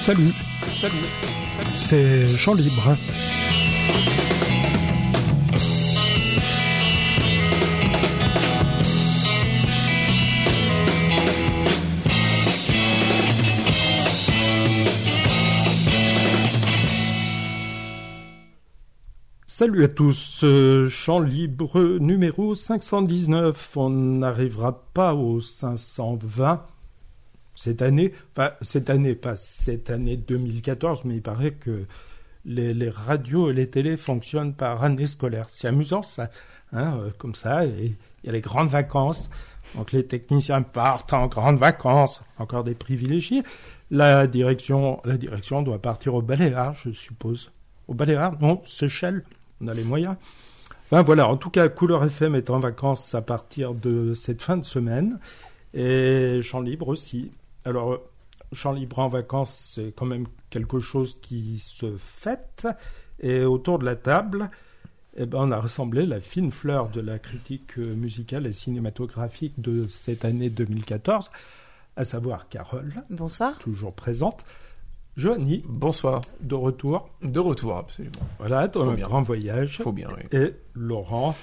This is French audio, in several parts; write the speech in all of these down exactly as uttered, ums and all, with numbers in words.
Salut, salut, salut. C'est Chant Libre. Salut à tous, euh, Chant Libre numéro cinq cent dix-neuf. On n'arrivera pas au cinq cent vingt cette année, enfin cette année, pas cette année deux mille quatorze, mais il paraît que les, les radios et les télés fonctionnent par année scolaire. C'est amusant ça, hein, euh, comme ça, et il y a les grandes vacances, donc les techniciens partent en grandes vacances, encore des privilégiés. La direction, la direction doit partir au Baléares, je suppose. Au Baléares, non, Seychelles. On a les moyens. Enfin voilà, en tout cas, Couleur F M est en vacances à partir de cette fin de semaine. Et Chant Libre aussi. Alors, Chant Libre en vacances, c'est quand même quelque chose qui se fête. Et autour de la table, eh ben, on a rassemblé la fine fleur de la critique musicale et cinématographique de cette année deux mille quatorze, à savoir Carole. Bonsoir. Toujours présente. Johnny. Bonsoir. De retour. De retour, absolument. Voilà, dans un grand voyage. Faut bien, oui. Et Laurent,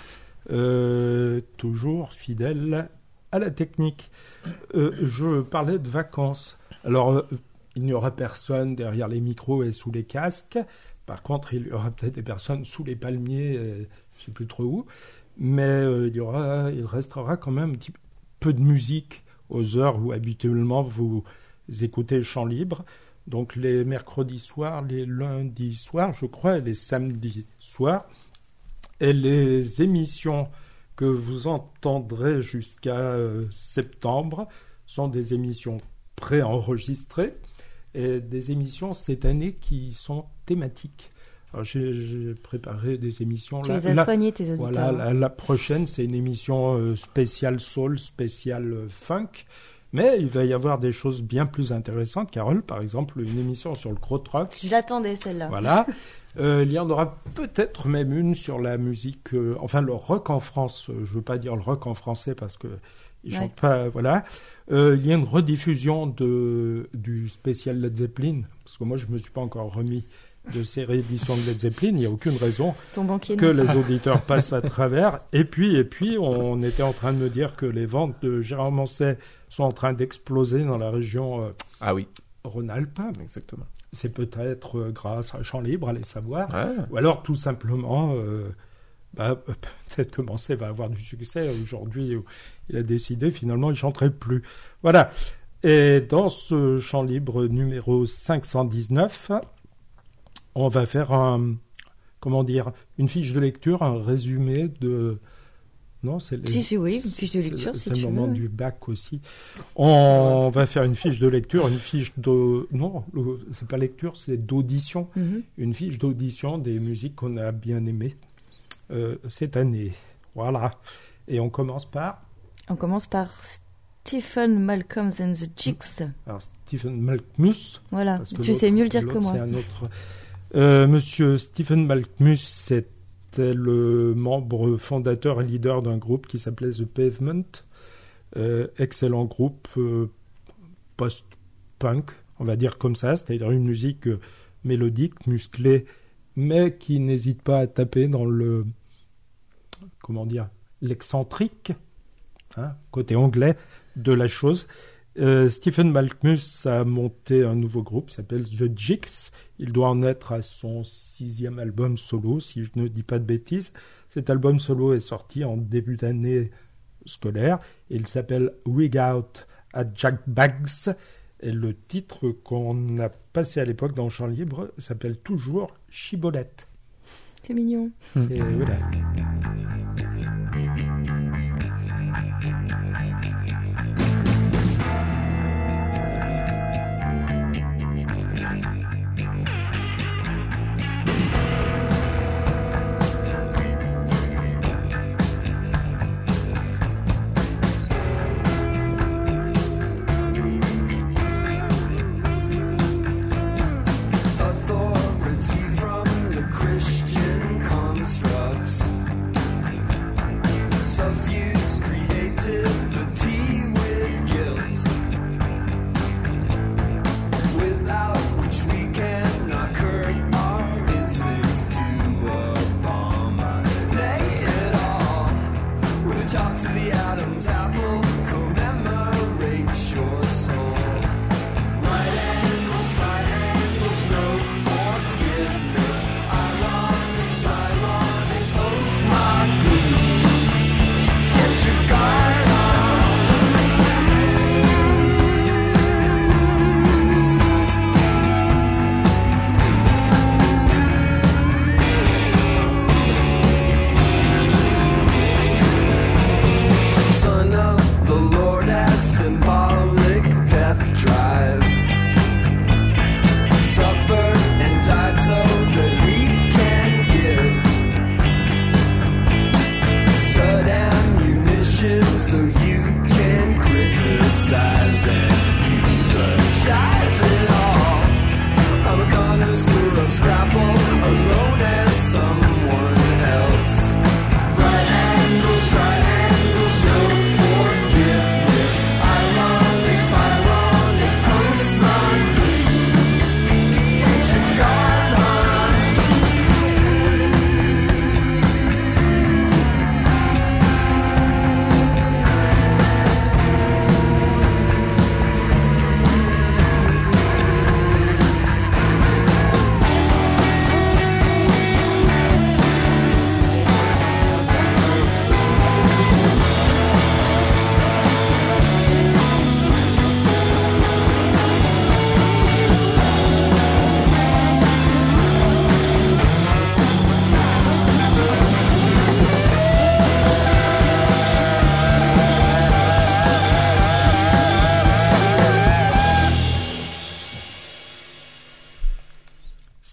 euh, toujours fidèle à la technique. Euh, je parlais de vacances. Alors, euh, il n'y aura personne derrière les micros et sous les casques. Par contre, il y aura peut-être des personnes sous les palmiers, euh, je ne sais plus trop où. Mais euh, il y aura, il restera quand même un petit peu de musique aux heures où habituellement vous écoutez Chant Libre. Donc les mercredis soirs, les lundis soirs, je crois, et les samedis soirs. Et les émissions que vous entendrez jusqu'à euh, septembre sont des émissions préenregistrées et des émissions cette année qui sont thématiques. Alors j'ai, j'ai préparé des émissions. Tu là, les as là, soignés, tes auditeurs. Voilà, la, la prochaine, c'est une émission euh, spéciale soul, spéciale euh, funk. Mais il va y avoir des choses bien plus intéressantes. Carole, par exemple, une émission sur le krautrock. Je l'attendais, celle-là. Voilà. Euh, il y en aura peut-être même une sur la musique, euh, enfin le rock en France. Je ne veux pas dire le rock en français parce que ils chantent ouais. pas. Voilà. Euh, il y a une rediffusion de du spécial Led Zeppelin parce que moi je me suis pas encore remis de ces rééditions de Led Zeppelin. Il n'y a aucune raison Ton banquier que non. les auditeurs passent à travers. Et puis, et puis, on était en train de me dire que les ventes de Gérard Manset sont en train d'exploser dans la région euh, ah oui. Rhône-Alpes. Exactement. C'est peut-être euh, grâce à Chant Libre, allez savoir. Ah. Ou alors, tout simplement, euh, bah, peut-être que Manset va avoir du succès. Aujourd'hui, il a décidé, finalement, il ne chanterait plus. Voilà. Et dans ce Chant Libre numéro cinq cent dix-neuf... on va faire un, comment dire, une fiche de lecture, un résumé de... Non, c'est les... Si, si, oui, une fiche de lecture, c'est, si c'est tu le veux. moment du bac aussi. On va faire une fiche de lecture, une fiche de... Non, c'est pas lecture, c'est d'audition. Mm-hmm. Une fiche d'audition des musiques qu'on a bien aimées euh, cette année. Voilà. Et on commence par... On commence par Stephen Malcolm and the Jigs. Alors, Stephen Malkmus. Voilà, tu sais mieux le dire que moi. C'est un autre... Euh, Monsieur Stephen Malkmus, c'était le membre fondateur et leader d'un groupe qui s'appelait The Pavement. Euh, excellent groupe euh, post-punk, on va dire comme ça, c'est-à-dire une musique euh, mélodique, musclée, mais qui n'hésite pas à taper dans le, comment dire, l'excentrique, hein, côté anglais de la chose. Euh, Stephen Malkmus a monté un nouveau groupe qui s'appelle The Jigs. Il doit en être à son sixième album solo, si je ne dis pas de bêtises. Cet album solo est sorti en début d'année scolaire. Il s'appelle Wig Out at Jack Bags. Et le titre qu'on a passé à l'époque dans Chant Libre s'appelle toujours Chibolette. C'est mignon. Et voilà. Authority from the Christian constructs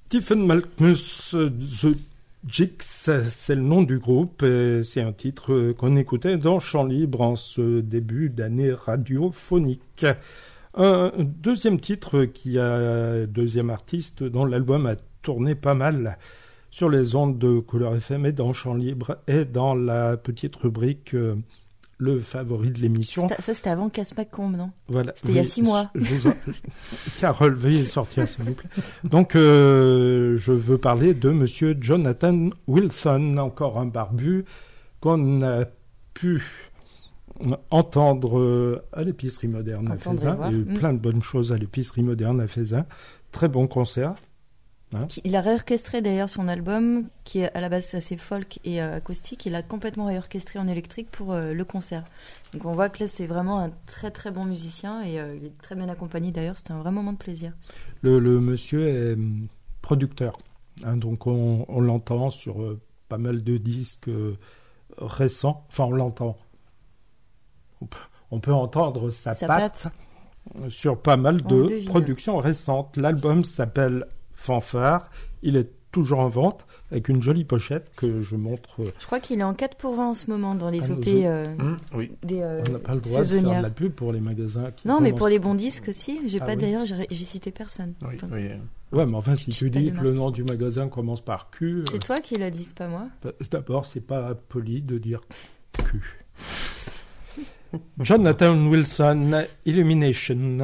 Stephen Malkmus, The Jigs, c'est le nom du groupe, et c'est un titre qu'on écoutait dans Chant Libre en ce début d'année radiophonique. Un deuxième titre qui a, deuxième artiste dont l'album a tourné pas mal sur les ondes de Couleur F M et dans Chant Libre et dans la petite rubrique euh, Le favori de l'émission. Ça, ça c'était avant Casse Macomb, non? Voilà. C'était oui, il y a six mois. Je, je vous en... Carole, veuillez sortir s'il vous plaît. Donc euh, je veux parler de monsieur Jonathan Wilson, encore un barbu qu'on a pu entendre à l'épicerie moderne à Faisin. Il y a eu mmh. plein de bonnes choses à l'épicerie moderne à Faisin. Très bon concert. Hein, il a réorchestré d'ailleurs son album, qui est à la base assez folk et euh, acoustique. Il a complètement réorchestré en électrique pour euh, le concert. Donc on voit que là c'est vraiment un très très bon musicien et euh, il est très bien accompagné d'ailleurs. C'était un vrai moment de plaisir. Le, le monsieur est producteur, hein, donc on, on l'entend sur euh, pas mal de disques euh, récents. Enfin on l'entend. On peut, on peut entendre sa, sa patte, patte sur pas mal de productions récentes. L'album s'appelle Fanfare. Il est toujours en vente avec une jolie pochette que je montre. Je crois qu'il est en quatre pour vingt en ce moment dans les O P euh, mmh, oui. des euh, On n'a pas le droit de faire de la pub pour les magasins. Qui non, mais pour les bons disques aussi. J'ai ah, pas oui. D'ailleurs, j'ai, j'ai cité personne. Oui, enfin, oui. Ouais, mais enfin, si tu dis que le nom du magasin commence par Q. C'est euh, toi qui l'as dit, c'est pas moi. Bah, d'abord, c'est pas poli de dire Q. Jonathan Wilson, Illumination.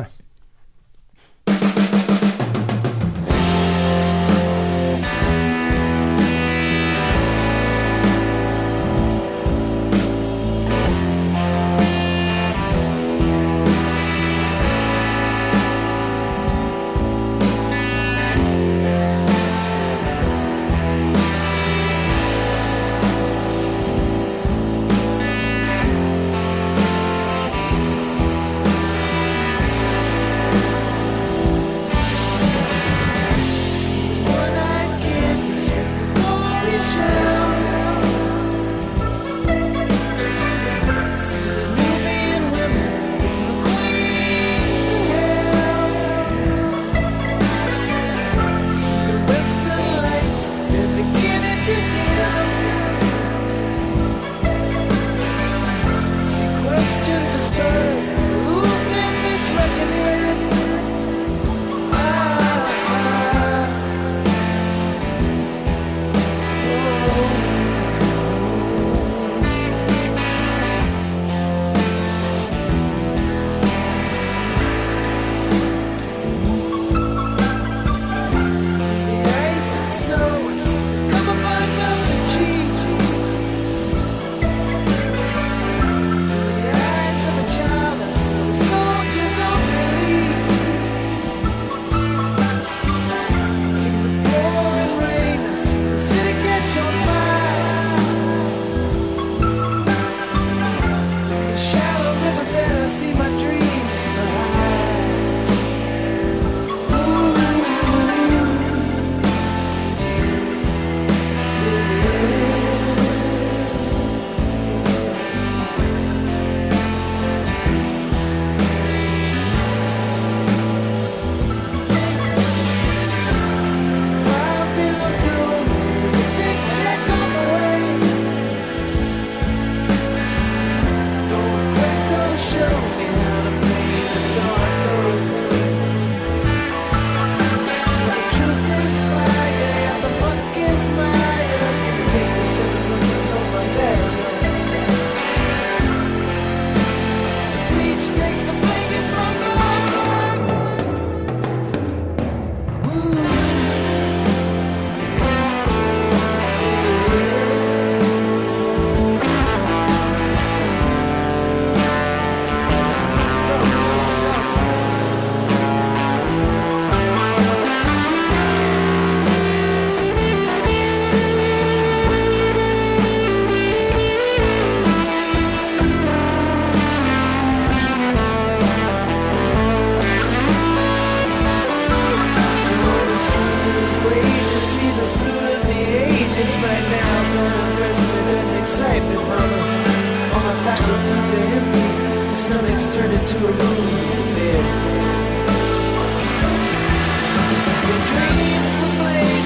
Dreams ablaze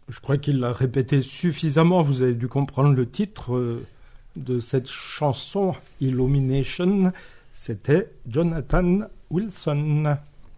Je crois qu'il l'a répété suffisamment. Vous avez dû comprendre le titre euh, de cette chanson, Illumination. C'était Jonathan Wilson.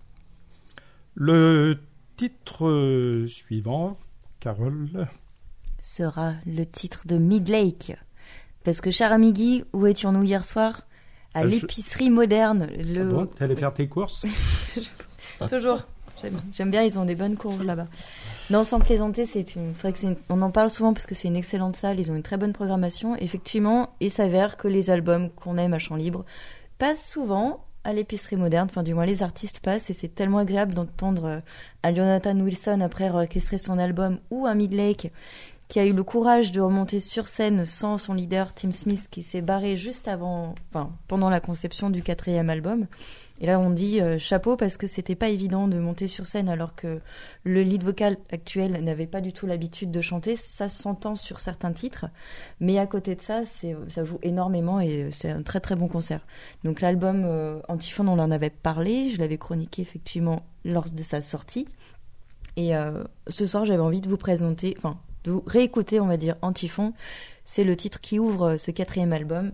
Le titre euh, suivant, Carole, sera le titre de Midlake. Parce que, cher ami Guy, où étions-nous hier soir ? À Euh, je- l'épicerie moderne. Le... Ah bon, t'es allé faire tes courses? Toujours. J'aime, j'aime bien, ils ont des bonnes courges là-bas. Non, sans plaisanter, c'est une, faudrait que c'est une- on en parle souvent parce que c'est une excellente salle, ils ont une très bonne programmation. Effectivement, il s'avère que les albums qu'on aime à Champ Libre passent souvent à l'épicerie moderne, enfin du moins les artistes passent, et c'est tellement agréable d'entendre euh, un Jonathan Wilson après orchestrer son album, ou un Midlake qui a eu le courage de remonter sur scène sans son leader Tim Smith qui s'est barré juste avant, enfin pendant la conception du quatrième album. Et là on dit euh, chapeau parce que c'était pas évident de monter sur scène alors que le lead vocal actuel n'avait pas du tout l'habitude de chanter. Ça s'entend sur certains titres, mais à côté de ça, c'est, ça joue énormément et c'est un très très bon concert. Donc l'album euh, Antiphon, on en avait parlé, je l'avais chroniqué effectivement lors de sa sortie. Et euh, ce soir j'avais envie de vous présenter, enfin de vous réécouter, on va dire, Antiphon. C'est le titre qui ouvre ce quatrième album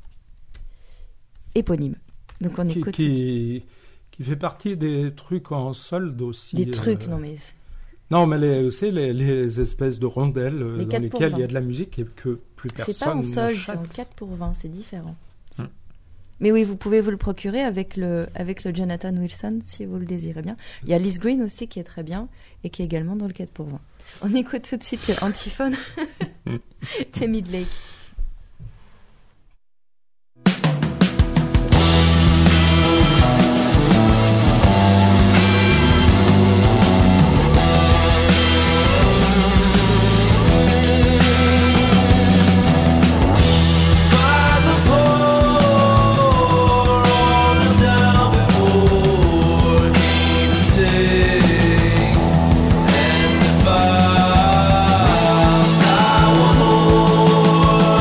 éponyme. Donc on qui, écoute qui, qui fait partie des trucs en solde aussi. des trucs, euh, non mais Non, mais les, c'est les, les espèces de rondelles euh, Les dans quatre pour lesquelles il y a vingt. de la musique et que plus personne c'est pas en solde, c'est en n'achète. quatre pour vingt, c'est différent. Hum. Mais oui, vous pouvez vous le procurer avec le, avec le Jonathan Wilson si vous le désirez bien. Il y a Liz Green aussi qui est très bien et qui est également dans le quatre pour vingt. On écoute tout de suite le Antiphone de Midlake. I want more.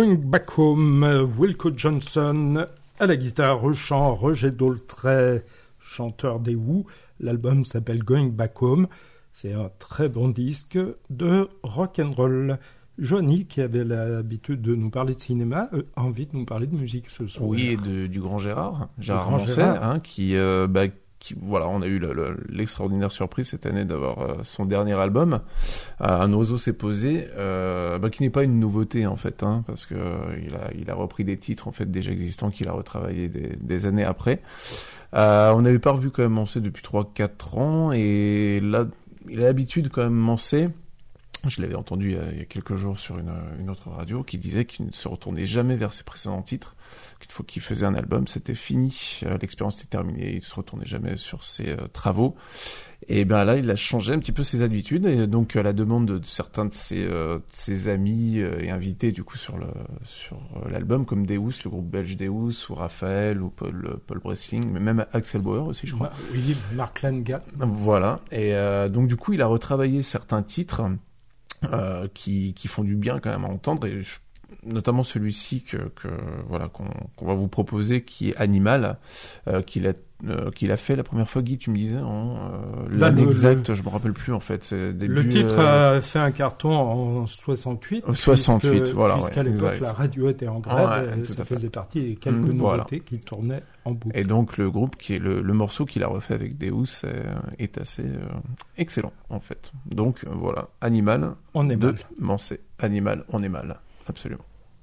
Going Back Home, Wilco Johnson à la guitare, au chant, Roger Daltrey, chanteur des Who. L'album s'appelle Going Back Home. C'est un très bon disque de rock and roll. Johnny, qui avait l'habitude de nous parler de cinéma, euh, a envie de nous parler de musique ce soir. Oui, et de, du grand Gérard, Gérard grand Manset, Gérard. Hein, qui, euh, bah, qui, voilà, on a eu le, le, l'extraordinaire surprise cette année d'avoir euh, son dernier album, euh, Un oiseau s'est posé, euh, bah, qui n'est pas une nouveauté en fait, hein, parce que euh, il a, il a repris des titres en fait déjà existants qu'il a retravaillé des, des années après. Euh, on n'avait pas revu quand même Manset depuis trois quatre ans, et là, il a l'habitude quand même Manset. Je l'avais entendu il y, a, il y a quelques jours sur une, une autre radio qui disait qu'il ne se retournait jamais vers ses précédents titres, qu'une fois qu'il faisait un album, c'était fini, euh, l'expérience était terminée, il ne se retournait jamais sur ses euh, travaux. Et ben là, il a changé un petit peu ses habitudes, et donc à la demande de, de certains de ses, euh, de ses amis euh, et invités du coup sur, le, sur euh, l'album, comme Deus, le groupe belge Deus, ou Raphaël, ou Paul, Paul Bressling, mais même Axel Bauer aussi, je crois. Bah, oui, Mark Langan. Voilà, et euh, donc du coup, il a retravaillé certains titres Euh, qui, qui font du bien quand même à entendre, et je, notamment celui-ci que, que voilà qu'on, qu'on va vous proposer, qui est Animal, euh, qu'il a euh, qu'il a fait la première fois. Guy, tu me disais en euh, Bah, l'année le, exacte, le, je me rappelle plus en fait. C'est début, le titre euh... a fait un carton en soixante-huit. soixante-huit, puisque, voilà. Puisqu'à ouais, l'époque, exact. la radio était en grève, Ouais, et ça faisait partie des quelques mmh, nouveautés voilà. qui tournaient en boucle. Et donc le groupe qui est le, le morceau qu'il a refait avec Deus est, est assez euh, excellent en fait. Donc euh, voilà, Animal On est de mal. Manset. Animal, on est mal, absolument.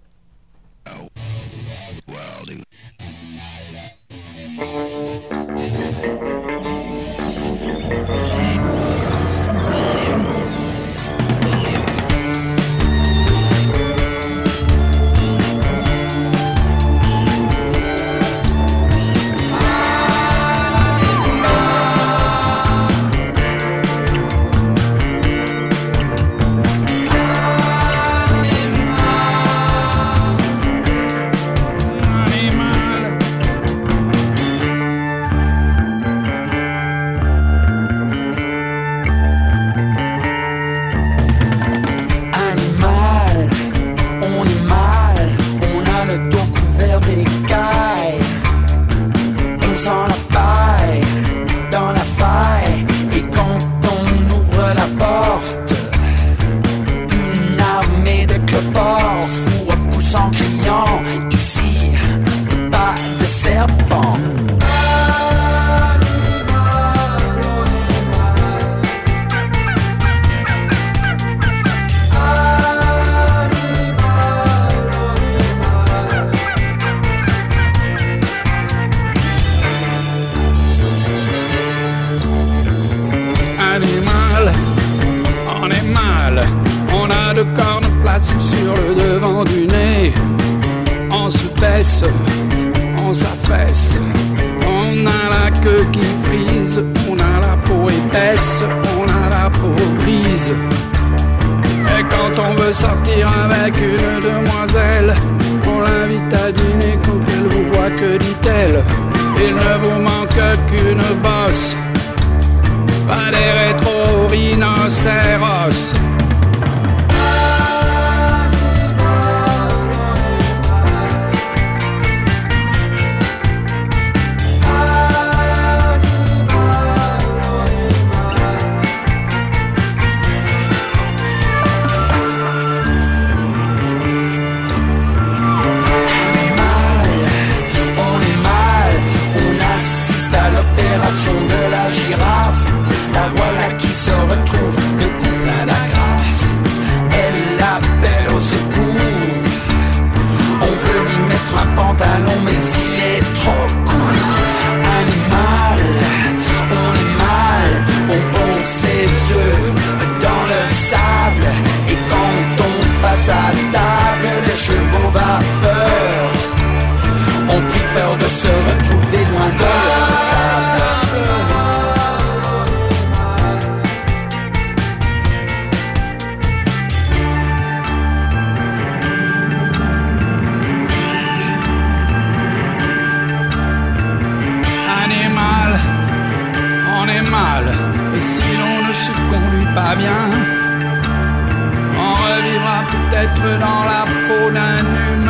Pas bien, on revivra peut-être dans la peau d'un humain.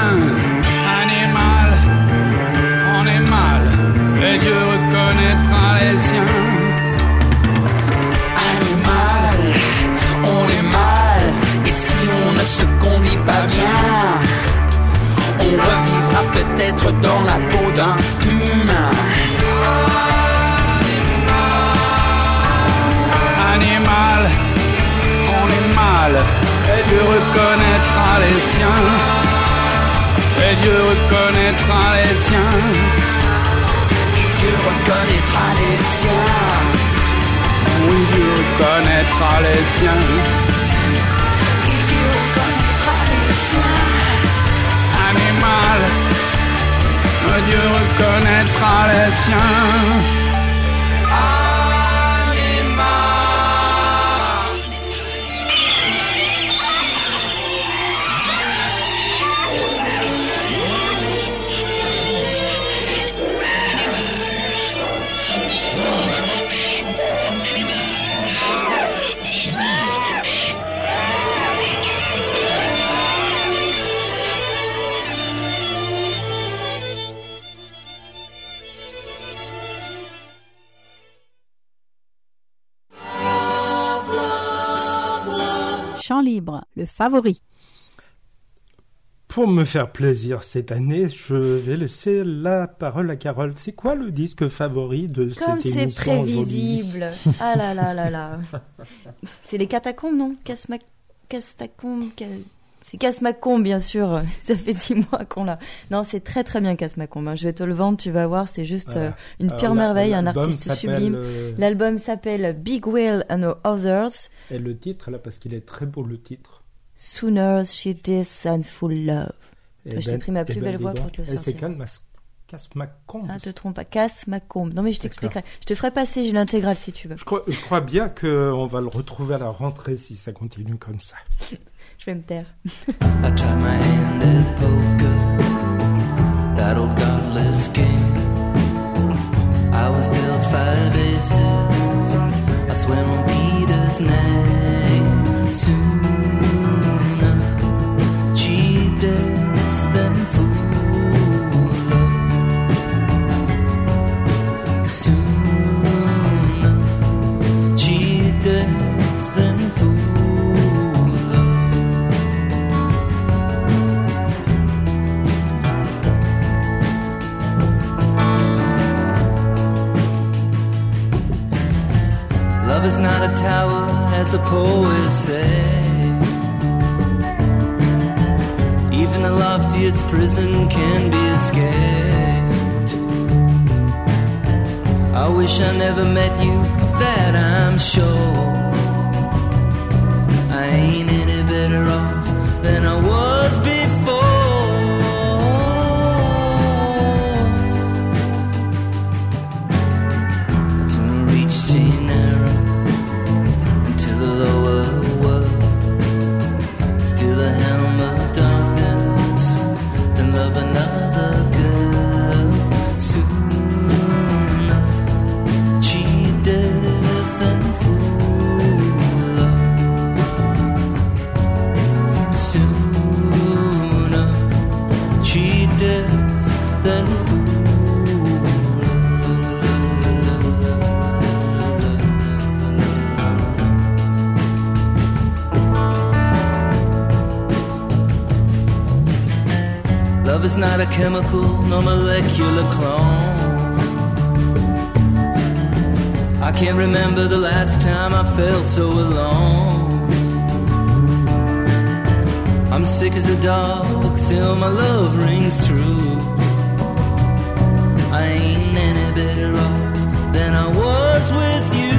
et Dieu reconnaîtra les siens. Animal, on est mal, et si on ne se conduit pas bien, on revivra peut-être dans la peau d'un humain. Animal, on est mal, et Dieu reconnaîtra les siens. Et Dieu reconnaîtra les siens. Et Dieu reconnaîtra les siens. Oui, Dieu reconnaîtra les siens. Et Dieu reconnaîtra les siens. Animal, Dieu reconnaîtra les siens. Chant libre, le favori. Pour me faire plaisir cette année, je vais laisser la parole à Carole. C'est quoi le disque favori de Comme cette c'est émission prévisible. Ah là là là là. C'est les catacombes, non Casma... Castacombe... Ca... C'est Casse-Macombe, bien sûr. Ça fait six mois qu'on l'a. Non, c'est très très bien Casse-Macombe. Hein. Je vais te le vendre, tu vas voir. C'est juste Voilà. euh, une Alors, pure la- merveille, un l'album artiste s'appelle, sublime. euh, L'album s'appelle Big Whale and Others. Et le titre, là, parce qu'il est très beau, le titre. Sooner she did and full love. Eh Toi, je t'ai ben- pris ma eh plus ben, belle dis voix donc. pour te le Et c'est sortir. quand même Casse-Macombe. Ah, te trompe pas. Casse-Macombe. Non, mais je t'expliquerai. Je te ferai passer, j'ai l'intégrale si tu veux. Je crois, je crois bien qu'on va le retrouver à la rentrée si ça continue comme ça. Je vais me taire. I tried my hand at poker, that old godless game. I was dealt five aces, I swam on Peter's name. Sooner cheap death than fool love. Sooner cheap death than fool love. Love is not a tower, as the poets say. Even the loftiest prison can be escaped. I wish I never met you, of that I'm sure. I ain't any better off than I was before. I soon reached Tenera into the lower world. Still a helm of darkness, then love another girl. Sooner cheat death and fool love. Sooner cheat death than fool love. Love is not a chemical, no molecular clone. I can't remember the last time I felt so alone. I'm sick as a dog, still my love rings true. I ain't any better off than I was with you.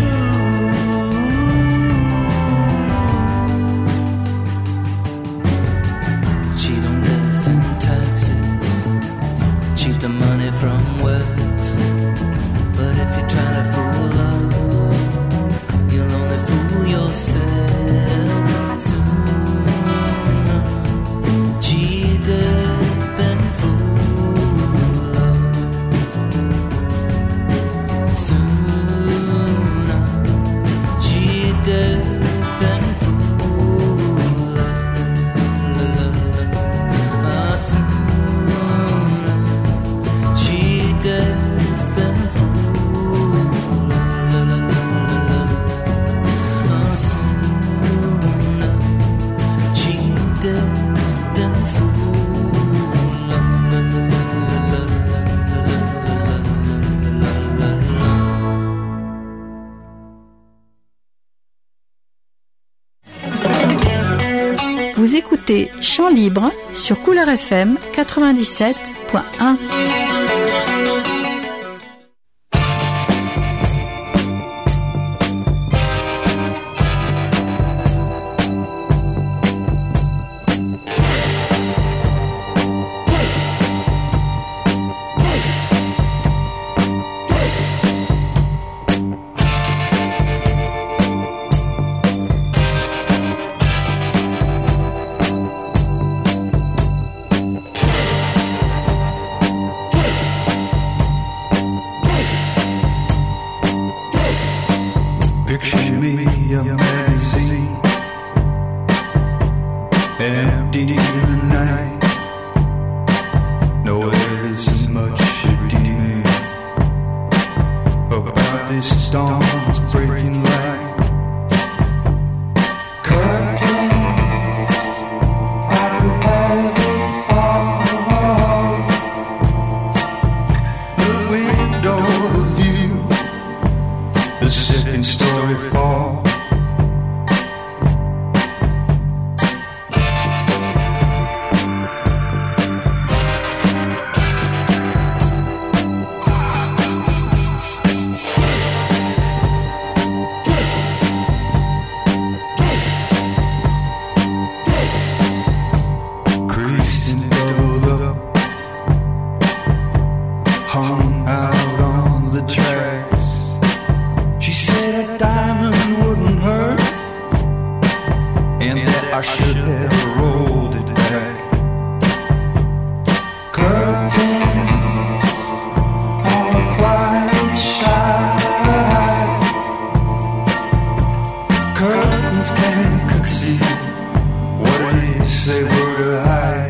Cheat on death and taxes, cheat the money from wealth. But if you're trying to fool love, you'll only fool yourself. Sooner cheat death than fool love. Sooner Vous écoutez Chant Libre sur Couleur F M quatre-vingt-dix-sept point un. Picture me a magazine, empty in the night. No, there isn't much redeeming about this dawn's breaking light. Curtains, I could have it all. The window, the view, the second story fall. Creased and doubled up, hung out on the tracks. She said a diamond wouldn't hurt, and that I should have rolled it back. Curtains on the quiet side. Curtains can't conceal what it is they were to hide.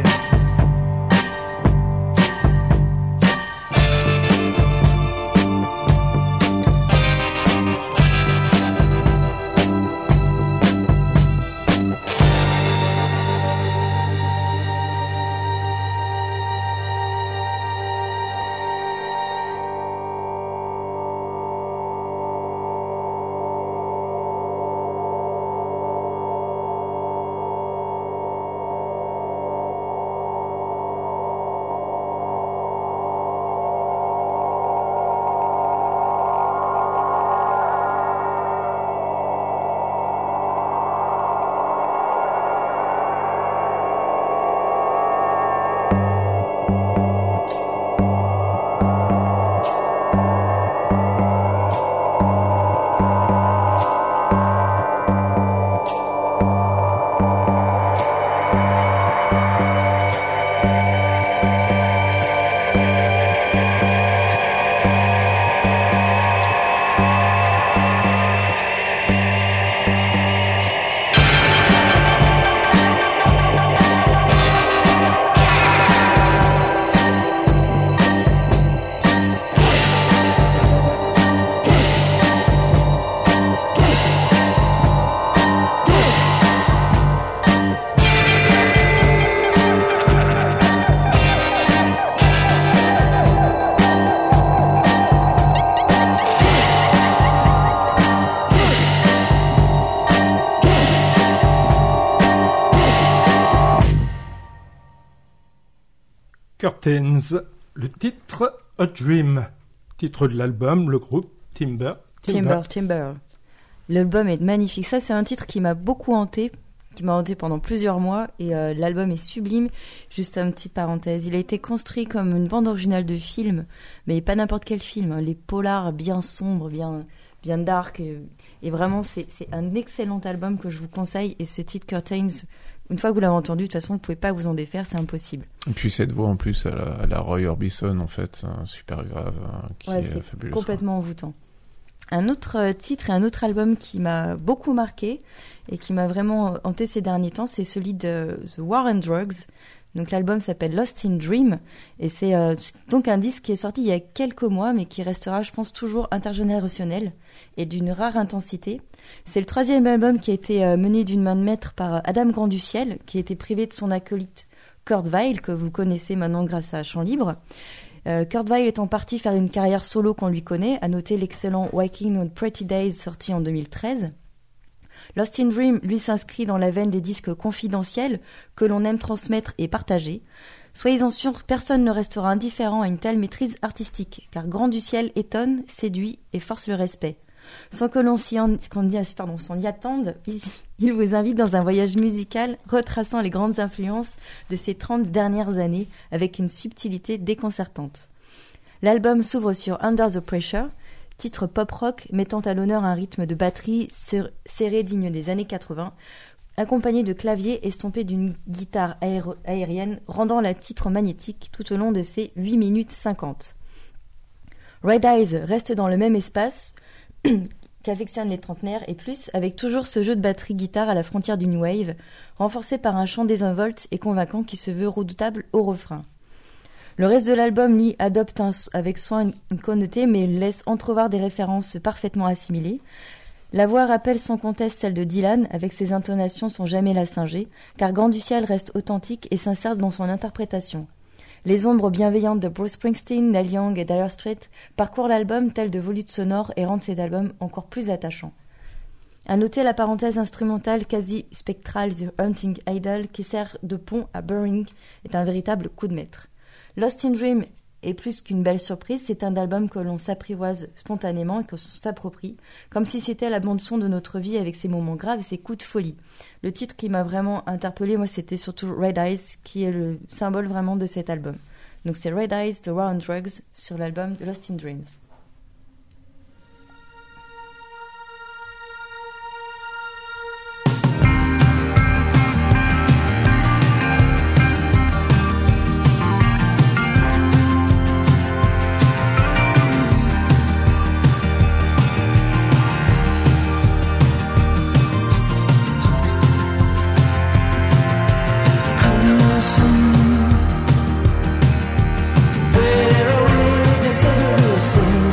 Curtains, le titre A Dream, titre de l'album, le groupe Timber. Timber, Timber. L'album est magnifique. Ça, c'est un titre qui m'a beaucoup hanté, qui m'a hanté pendant plusieurs mois, et euh, l'album est sublime. Juste une petite parenthèse, il a été construit comme une bande originale de film, mais pas n'importe quel film, hein. Les polars bien sombres, bien, bien dark, et, et vraiment, c'est, c'est un excellent album que je vous conseille, et ce titre Curtains, une fois que vous l'avez entendu, de toute façon, vous ne pouvez pas vous en défaire, c'est impossible. Et puis cette voix en plus à la, à la Roy Orbison, en fait, hein, super grave, hein, qui ouais, est c'est fabuleux. Complètement envoûtant. Un autre euh, titre et un autre album qui m'a beaucoup marqué et qui m'a vraiment hanté ces derniers temps, c'est celui de The War on Drugs. Donc l'album s'appelle Lost in Dream et c'est euh, donc un disque qui est sorti il y a quelques mois mais qui restera, je pense, toujours intergénérationnel et d'une rare intensité. C'est le troisième album qui a été euh, mené d'une main de maître par Adam Grand-du-Ciel, qui a été privé de son acolyte Kurt Weill, que vous connaissez maintenant grâce à Chant Libre. Euh, Kurt Weill étant parti faire une carrière solo qu'on lui connaît, à noter l'excellent Waking on Pretty Days sorti en deux mille treize. Lost in Dream, lui, s'inscrit dans la veine des disques confidentiels que l'on aime transmettre et partager. Soyez-en sûrs, personne ne restera indifférent à une telle maîtrise artistique, car Grand du Ciel étonne, séduit et force le respect. Sans que l'on s'y, en, pardon, s'en y attende, il vous invite dans un voyage musical retraçant les grandes influences de ces trente dernières années avec une subtilité déconcertante. L'album s'ouvre sur Under the Pressure, titre pop-rock mettant à l'honneur un rythme de batterie serré digne des années quatre-vingts, accompagné de claviers estompés d'une guitare aéro- aérienne, rendant le titre magnétique tout au long de ses huit minutes cinquante. Red Eyes reste dans le même espace qu'affectionnent les trentenaires et plus, avec toujours ce jeu de batterie-guitare à la frontière du new wave, renforcé par un chant désinvolte et convaincant qui se veut redoutable au refrain. Le reste de l'album, lui, adopte un, avec soin une connoté, mais laisse entrevoir des références parfaitement assimilées. La voix rappelle sans conteste celle de Dylan, avec ses intonations sans jamais la singer, car Grand du Ciel reste authentique et sincère dans son interprétation. Les ombres bienveillantes de Bruce Springsteen, Neil Young et Dire Straits parcourent l'album tel de volutes sonores et rendent cet album encore plus attachant. À noter la parenthèse instrumentale quasi spectrale The Hunting Idol qui sert de pont à Burning est un véritable coup de maître. Lost in Dream est plus qu'une belle surprise, c'est un album que l'on s'apprivoise spontanément et que l'on s'approprie, comme si c'était la bande-son de notre vie avec ses moments graves et ses coups de folie. Le titre qui m'a vraiment interpellée, moi, c'était surtout Red Eyes, qui est le symbole vraiment de cet album. Donc c'est Red Eyes de War on Drugs sur l'album de Lost in Dreams. Bear witness everything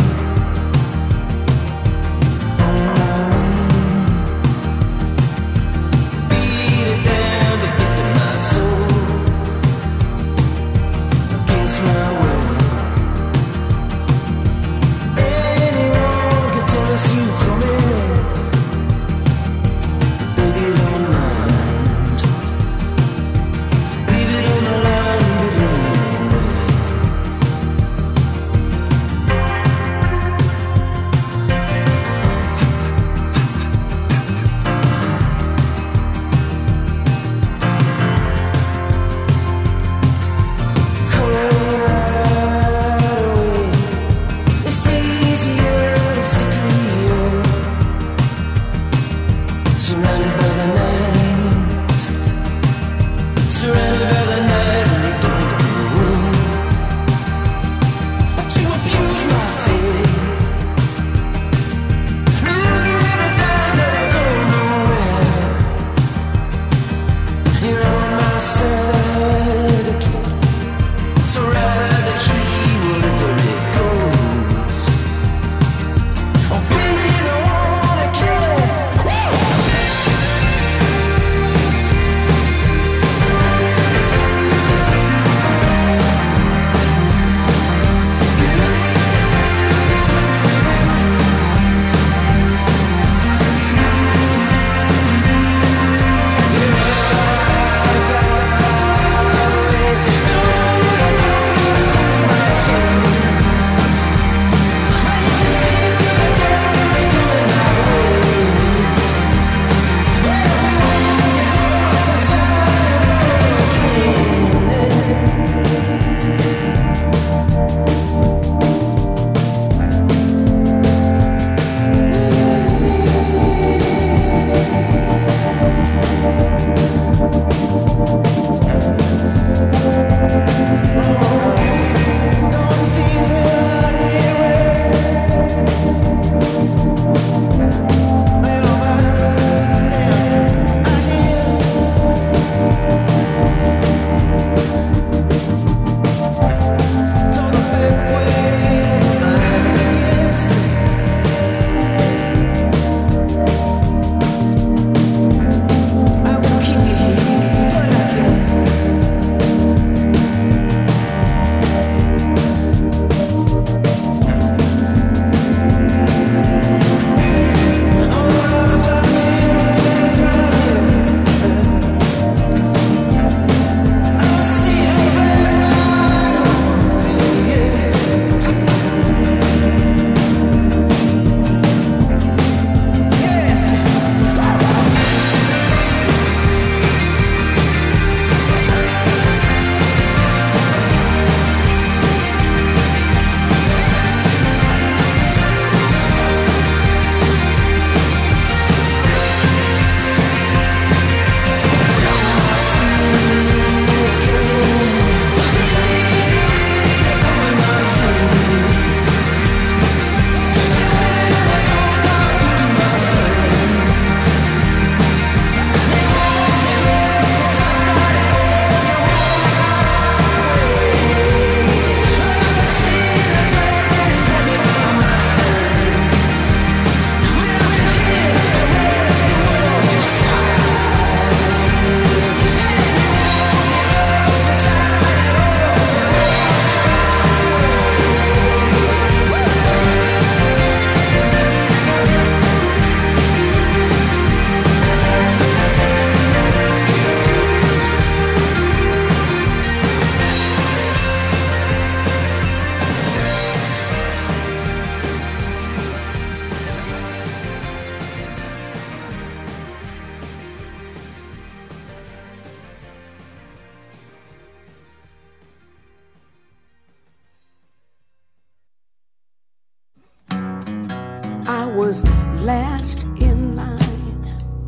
was last in line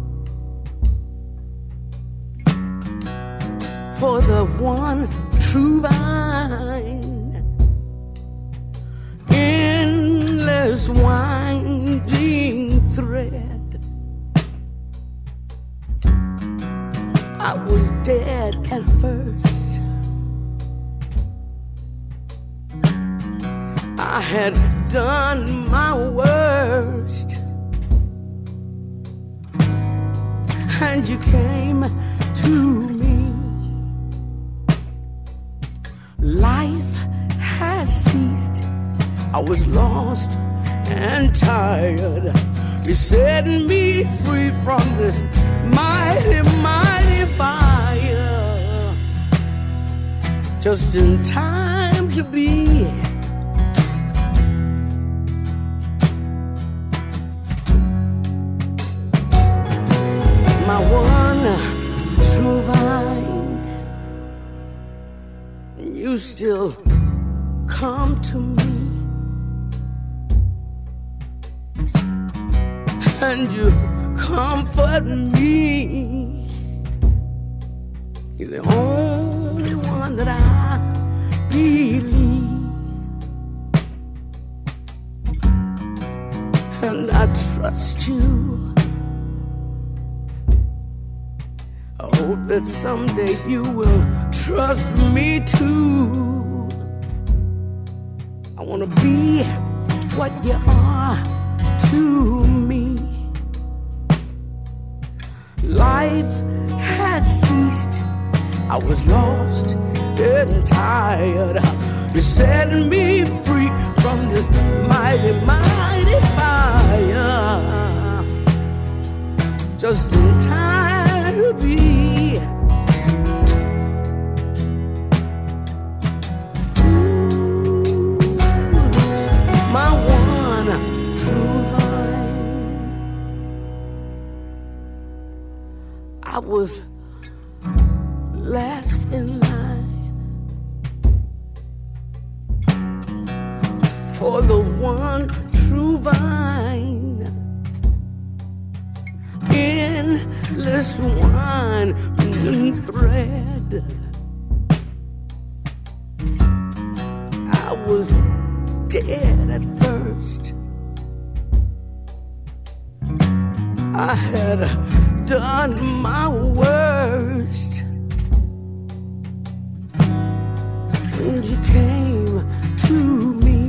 for the one true vine, endless winding thread. I was dead at first. I had done my worst, and you came to me. Life has ceased. I was lost and tired. You set me free from this mighty, mighty fire, just in time to be my one true vine. You still come to me, and you comfort me. You're the only one that I believe, and I trust you. I hope that someday you will trust me too. I want to be what you are to me. Life had ceased. I was lost and tired. You set me free from this mighty, mighty fire, just in time to be my one true vine. I was last in line for the one true vine, endless wine and thread. I was dead at first. I had done my worst, and you came to me.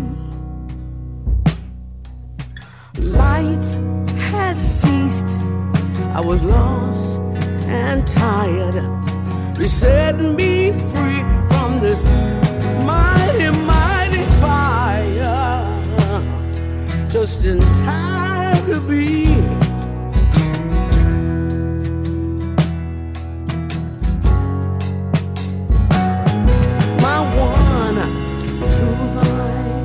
Life has ceased. I was lost and tired. You set me free from this mighty, mighty fire, just in time to be my one true vine.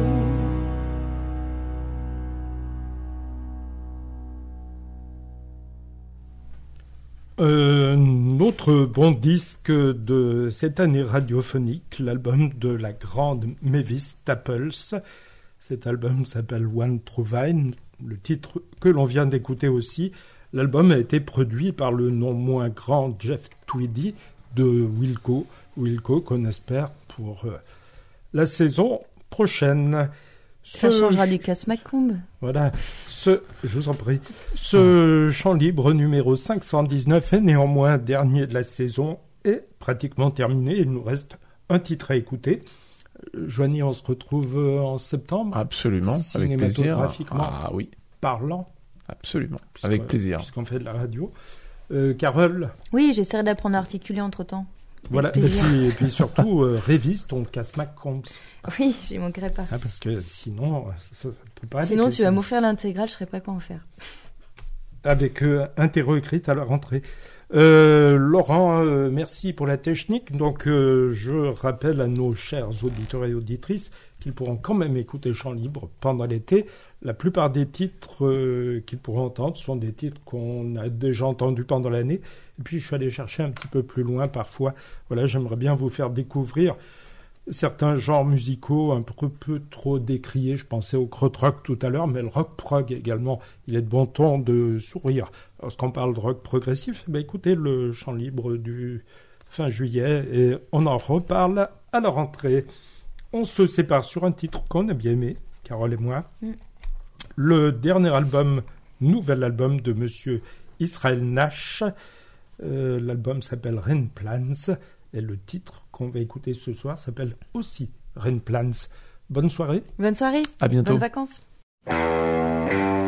Un autre bon disque de cette année radiophonique, l'album de la grande Mavis Staples. Cet album s'appelle One True Vine, le titre que l'on vient d'écouter aussi. L'album a été produit par le non moins grand Jeff Tweedy de Wilco, Wilco qu'on espère pour euh, la saison prochaine. Ça Ce... changera du casse-macombe. Voilà, ce, je vous en prie, ce chant libre numéro cinq cent dix-neuf est néanmoins dernier de la saison et pratiquement terminé. Il nous reste un titre à écouter. Joanie, on se retrouve en septembre. Absolument, avec plaisir. Cinématographiquement Ah oui, parlant. absolument, avec plaisir. Puisqu'on fait de la radio. Euh, Carole. Oui, j'essaierai d'apprendre à articuler entre-temps. Voilà, et puis, et puis surtout, euh, révise ton casse-mac-combs. Oui, j'y manquerai pas. Ah, parce que sinon, ça ne peut pas aller. Sinon, tu vas m'offrir l'intégrale, je ne saurais pas quoi en faire. Avec euh, interro écrite à la rentrée. Euh, Laurent, euh, merci pour la technique. Donc, euh, je rappelle à nos chers auditeurs et auditrices qu'ils pourront quand même écouter Chant Libre pendant l'été. La plupart des titres euh, qu'ils pourront entendre sont des titres qu'on a déjà entendus pendant l'année. Et puis, je suis allé chercher un petit peu plus loin parfois. Voilà, j'aimerais bien vous faire découvrir certains genres musicaux un peu, peu trop décriés. Je pensais au krautrock tout à l'heure, mais le rock prog également, il est de bon ton de sourire. Lorsqu'on parle de rock progressif, eh bien, écoutez le chant libre du fin juillet et on en reparle à la rentrée. On se sépare sur un titre qu'on a bien aimé, Carole et moi. Mm. Le dernier album, nouvel album de Monsieur Israël Nash. Euh, l'album s'appelle Rain Plans et le titre qu'on va écouter ce soir s'appelle aussi Rain Plans. Bonne soirée. Bonne soirée. À bientôt. Bonnes vacances.